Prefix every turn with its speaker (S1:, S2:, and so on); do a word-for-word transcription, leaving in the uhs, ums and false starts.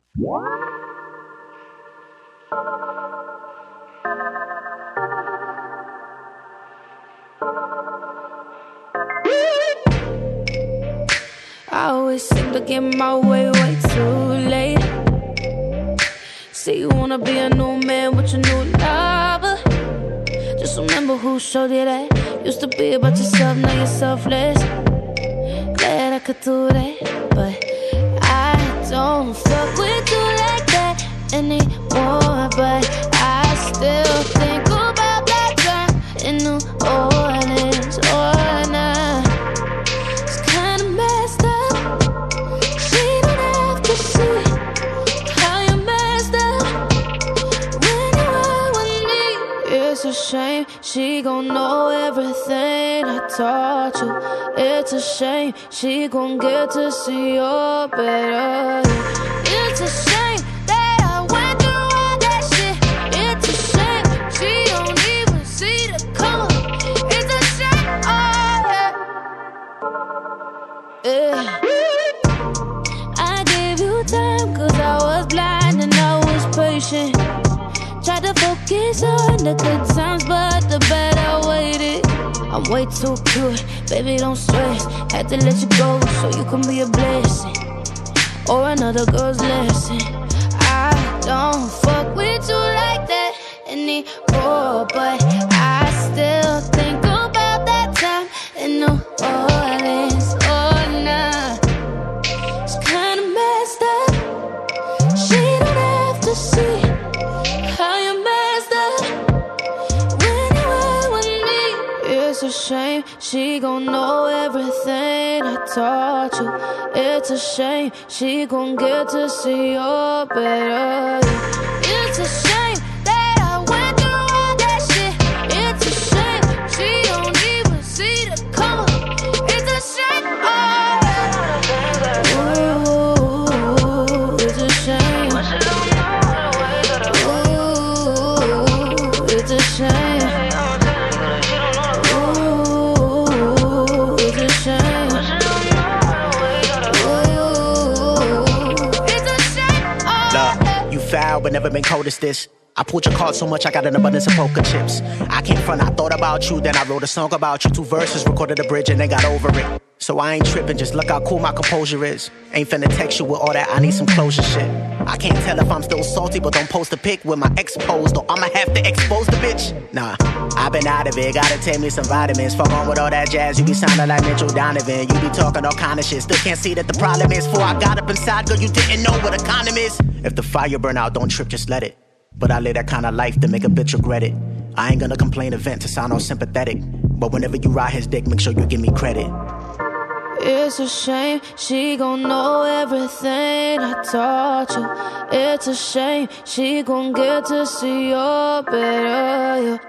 S1: I always seem to get my way way too late. Say you wanna be a new man with your new lover. Just remember who showed you that. Used to be about yourself, now you're selfless. Glad I could do that, but I don't fuck with you like that anymore. But I still think about that time in New Orleans. Oh, nah. It's kinda messed up. She don't have to see how you messed up when you were with me. It's a shame she gon' know everything I taught you. It's a shame she gon' get to see your better. It's a shame that I went through all that shit. It's a shame she don't even see the color. It's a shame, oh yeah, yeah. I gave you time cause I was blind and I was patient. Tried to focus on the good times but the bad outweighed. I'm way too cute, baby don't stress. Had to let you go so you can be a blessing or another girl's lesson. I don't fuck with you like that anymore, but I still think about that time in New Orleans. Oh nah, it's kinda messed up. She don't have to see how you messed up when you were with me. It's a shame she gon' know everything I taught you. It's a shame she gon' get to see your better. It's a shame that I went through all that shit. It's a shame she don't even see the color. It's a shame, oh yeah. Ooh, it's a shame. Ooh, it's a shame.
S2: Foul, but never been cold as this. I pulled your card so much I got an abundance of poker chips. I came front, I thought about you, then I wrote a song about you. Two verses, recorded a bridge and then got over it. So I ain't tripping, just look how cool my composure is. Ain't finna text you with all that, I need some closure shit. I can't tell if I'm still salty, but don't post a pic with my ex posed, or I'ma have to expose the bitch. Nah, I've been out of it, gotta take me some vitamins. Fuck on with all that jazz, you be sounding like Mitchell Donovan. You be talking all kind of shit, still can't see that the problem is. Before I got up inside, girl, you didn't know what a condom is. If the fire burn out, don't trip, just let it. But I live that kind of life to make a bitch regret it. I ain't gonna complain or vent to sound all sympathetic, but whenever you ride his dick, make sure you give me credit.
S1: It's a shame she gon' know everything I taught you. It's a shame she gon' get to see your better.